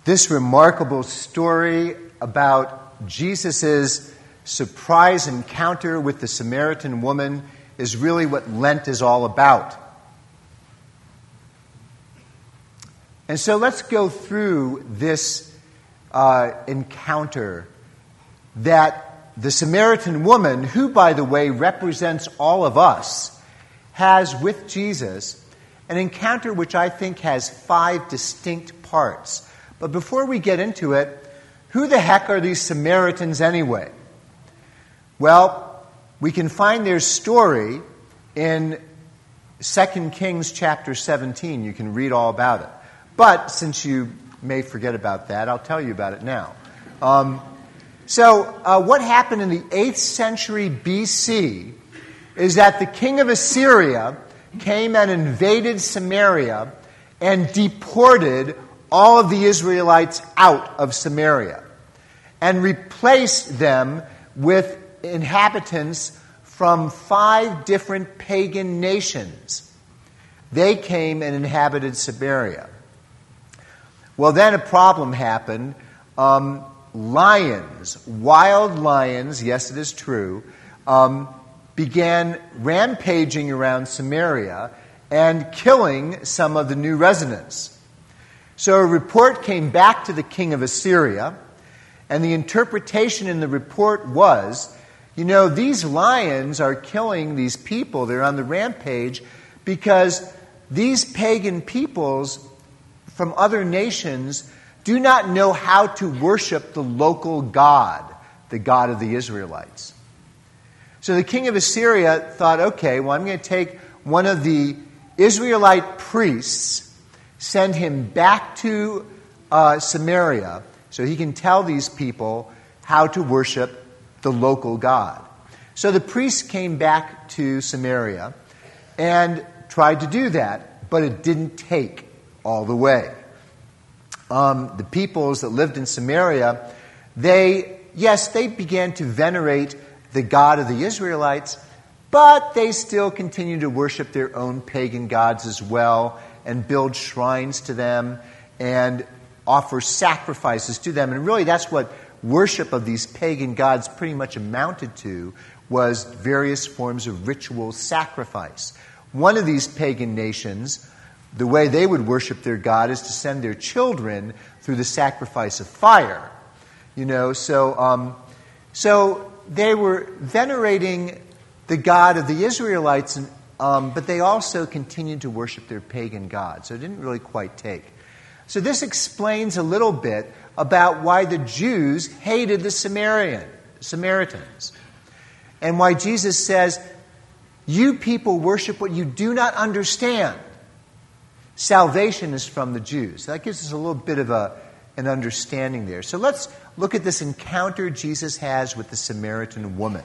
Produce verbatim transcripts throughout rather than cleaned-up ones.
This remarkable story about Jesus' surprise encounter with the Samaritan woman is really what Lent is all about. And so let's go through this uh, encounter that the Samaritan woman, who, by the way, represents all of us, has with Jesus, an encounter which I think has five distinct parts. But before we get into it, who the heck are these Samaritans anyway? Well, we can find their story in Second Kings chapter seventeen. You can read all about it. But since you may forget about that, I'll tell you about it now. Um, so uh, what happened in the eighth century B C is that the king of Assyria came and invaded Samaria and deported all of the Israelites out of Samaria and replaced them with inhabitants from five different pagan nations. They came and inhabited Samaria. Well, then a problem happened. Um, lions, wild lions, yes, it is true, um, began rampaging around Samaria and killing some of the new residents. So a report came back to the king of Assyria, and the interpretation in the report was, you know, these lions are killing these people, they're on the rampage, because these pagan peoples from other nations do not know how to worship the local God, the God of the Israelites. So the king of Assyria thought, okay, well, I'm going to take one of the Israelite priests, send him back to uh, Samaria so he can tell these people how to worship the local God. So the priests came back to Samaria and tried to do that, but it didn't take all the way. Um, the peoples that lived in Samaria, they, yes, they began to venerate the God of the Israelites, but they still continued to worship their own pagan gods as well and build shrines to them and offer sacrifices to them. And really that's what worship of these pagan gods pretty much amounted to, was various forms of ritual sacrifice. One of these pagan nations, the way they would worship their God is to send their children through the sacrifice of fire. You know, so um, so they were venerating the God of the Israelites, and, um, but they also continued to worship their pagan gods. So it didn't really quite take. So this explains a little bit about why the Jews hated the Samaritan, Samaritans, and why Jesus says, you people worship what you do not understand. Salvation is from the Jews. That gives us a little bit of a, an understanding there. So let's look at this encounter Jesus has with the Samaritan woman.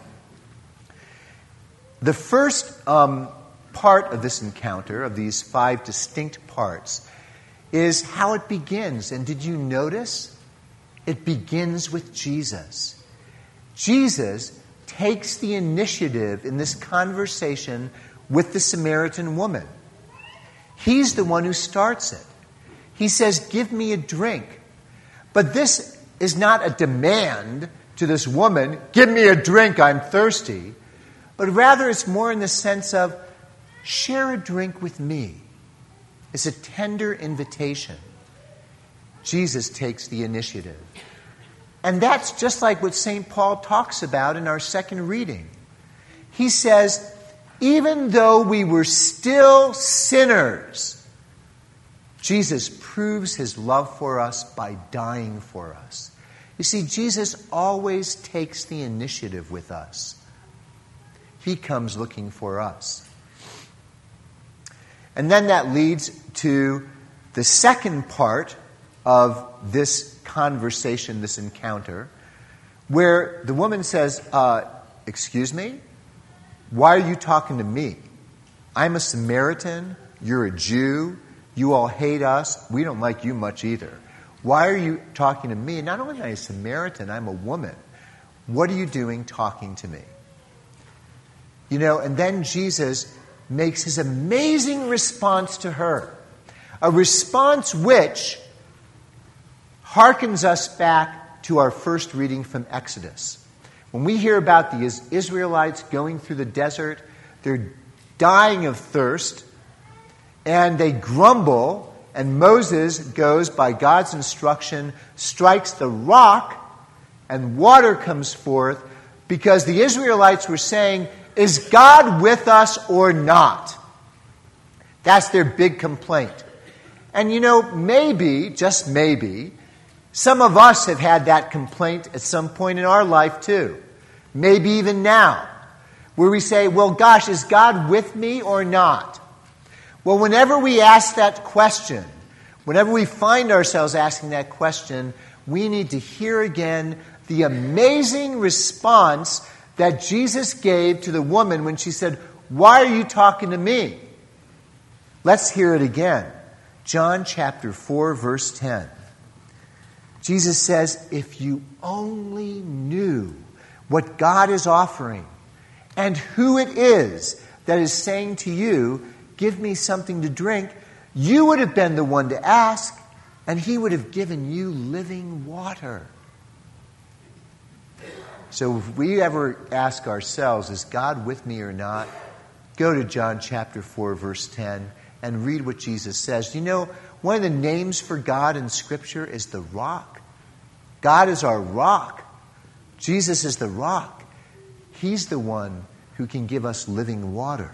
The first um, part of this encounter, of these five distinct parts, is how it begins. And did you notice? It begins with Jesus. Jesus takes the initiative in this conversation with the Samaritan woman. He's the one who starts it. He says, give me a drink. But this is not a demand to this woman, give me a drink, I'm thirsty. But rather it's more in the sense of, share a drink with me. It's a tender invitation. Jesus takes the initiative. And that's just like what Saint Paul talks about in our second reading. He says, even though we were still sinners, Jesus proves his love for us by dying for us. You see, Jesus always takes the initiative with us. He comes looking for us. And then that leads to the second part of this conversation, this encounter, where the woman says, uh, excuse me? Why are you talking to me? I'm a Samaritan. You're a Jew. You all hate us. We don't like you much either. Why are you talking to me? Not only am I a Samaritan, I'm a woman. What are you doing talking to me? You know, and then Jesus makes his amazing response to her. A response which harkens us back to our first reading from Exodus. When we hear about the Israelites going through the desert, they're dying of thirst, and they grumble, and Moses goes, by God's instruction, strikes the rock, and water comes forth, because the Israelites were saying, is God with us or not? That's their big complaint. And you know, maybe, just maybe, some of us have had that complaint at some point in our life too. Maybe even now, where we say, well, gosh, is God with me or not? Well, whenever we ask that question, whenever we find ourselves asking that question, we need to hear again the amazing response that Jesus gave to the woman when she said, why are you talking to me? Let's hear it again. John chapter four, verse ten. Jesus says, if you only knew what God is offering and who it is that is saying to you, give me something to drink, you would have been the one to ask, and he would have given you living water. So if we ever ask ourselves, is God with me or not? Go to John chapter four, verse ten, and read what Jesus says. You know, one of the names for God in Scripture is the rock. God is our rock. Jesus is the rock. He's the one who can give us living water.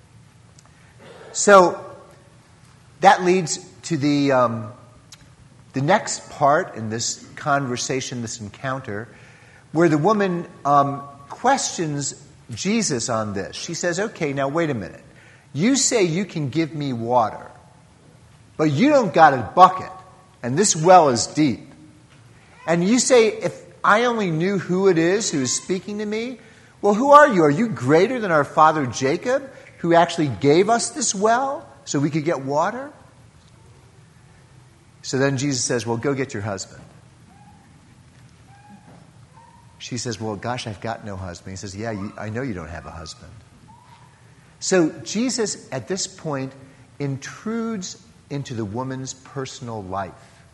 So that leads to the um, the next part in this conversation, this encounter, where the woman um, questions Jesus on this. She says, okay, now wait a minute. You say you can give me water, but you don't got a bucket, and this well is deep. And you say, if I only knew who it is who is speaking to me, well, who are you? Are you greater than our father Jacob, who actually gave us this well so we could get water? So then Jesus says, well, go get your husband. She says, well, gosh, I've got no husband. He says, yeah, you, I know you don't have a husband. So Jesus, at this point, intrudes into the woman's personal life.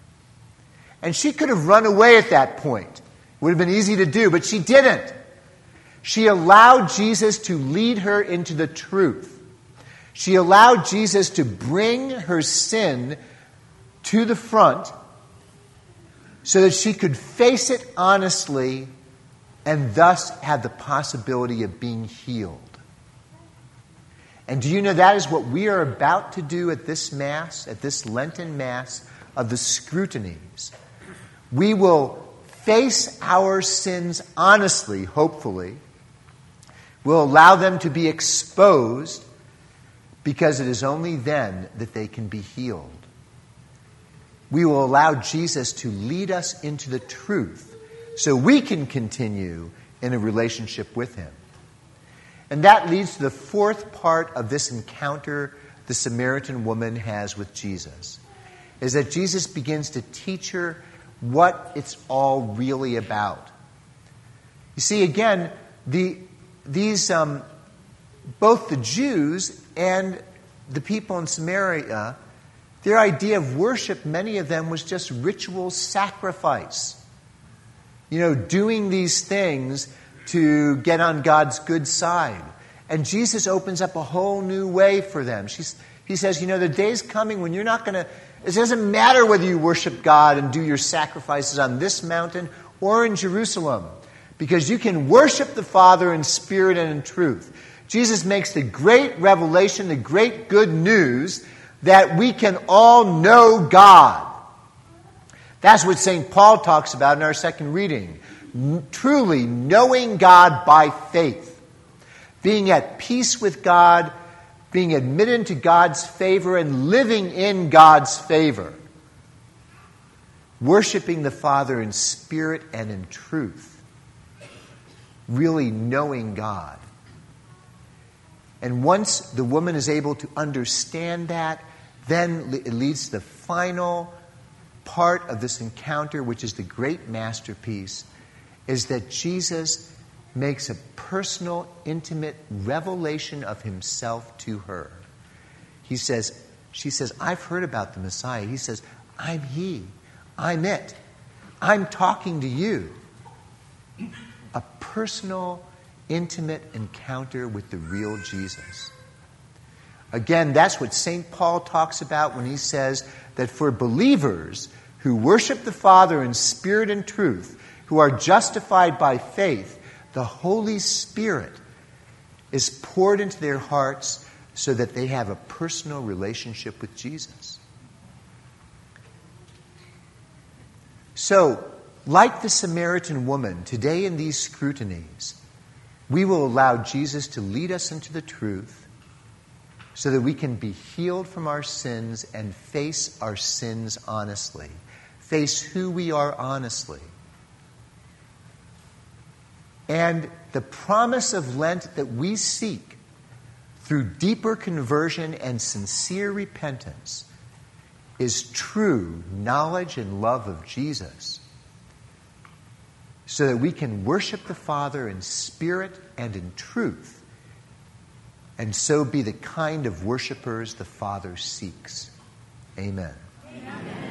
And she could have run away at that point. It would have been easy to do, but she didn't. She allowed Jesus to lead her into the truth. She allowed Jesus to bring her sin to the front so that she could face it honestly and thus have the possibility of being healed. And do you know that is what we are about to do at this Mass, at this Lenten Mass of the Scrutinies. We will face our sins honestly, hopefully. We'll allow them to be exposed because it is only then that they can be healed. We will allow Jesus to lead us into the truth so we can continue in a relationship with him. And that leads to the fourth part of this encounter the Samaritan woman has with Jesus, is that Jesus begins to teach her what it's all really about. You see, again, the these um, both the Jews and the people in Samaria, their idea of worship, many of them, was just ritual sacrifice. You know, doing these things to get on God's good side. And Jesus opens up a whole new way for them. She's, he says, you know, the day's coming when you're not going to... It doesn't matter whether you worship God and do your sacrifices on this mountain or in Jerusalem, because you can worship the Father in spirit and in truth. Jesus makes the great revelation, the great good news that we can all know God. That's what Saint Paul talks about in our second reading. Truly knowing God by faith. Being at peace with God, being admitted into God's favor, and living in God's favor. Worshiping the Father in spirit and in truth. Really knowing God. And once the woman is able to understand that, then it leads to the final part of this encounter, which is the great masterpiece, is that Jesus makes a personal, intimate revelation of himself to her. He says, she says, I've heard about the Messiah. He says, I'm he. I'm it. I'm talking to you. A personal, intimate encounter with the real Jesus. Again, that's what Saint Paul talks about when he says that for believers who worship the Father in spirit and truth, who are justified by faith, the Holy Spirit is poured into their hearts so that they have a personal relationship with Jesus. So, like the Samaritan woman, today in these scrutinies, we will allow Jesus to lead us into the truth so that we can be healed from our sins and face our sins honestly. Face who we are honestly. And the promise of Lent that we seek through deeper conversion and sincere repentance is true knowledge and love of Jesus, so that we can worship the Father in spirit and in truth, and so be the kind of worshipers the Father seeks. Amen. Amen.